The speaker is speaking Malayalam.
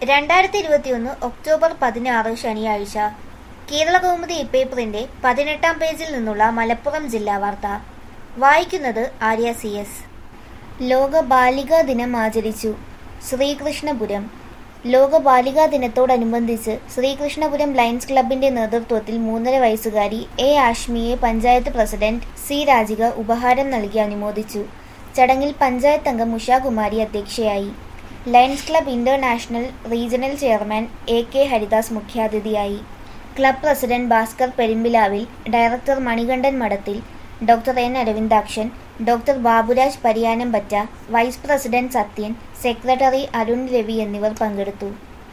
2021 ഒക്ടോബർ 16 ശനിയാഴ്ച കേരളകൗമുദി ഇപ്പേപ്പറിന്റെ 18-ാം പേജിൽ നിന്നുള്ള മലപ്പുറം ജില്ലാ വാർത്ത. വായിക്കുന്നത് ആര്യ സി എസ്. ലോക ബാലികാ ദിനം ആചരിച്ചു. ശ്രീകൃഷ്ണപുരം. ലോക ബാലികാ ദിനത്തോടനുബന്ധിച്ച് ശ്രീകൃഷ്ണപുരം ലയൺസ് ക്ലബിന്റെ നേതൃത്വത്തിൽ 3.5 വയസ്സുകാരി എ ആഷ്മിയെ പഞ്ചായത്ത് പ്രസിഡന്റ് സി രാജിക ഉപഹാരം നൽകി അനുമോദിച്ചു. ചടങ്ങിൽ പഞ്ചായത്ത് അംഗം ഉഷാകുമാരി അധ്യക്ഷയായി. Lions Club International regional chairman A K Haridas മുഖ്യാതിഥിയായി. Club president Bhaskar Perumbilavil, director Manikandan Madathil, doctor N Aravindakshan, doctor Baburaj Pariyanampatta, vice president Sathyan, secretary Arun Ravi എന്നിവർ പങ്കെടുത്തു.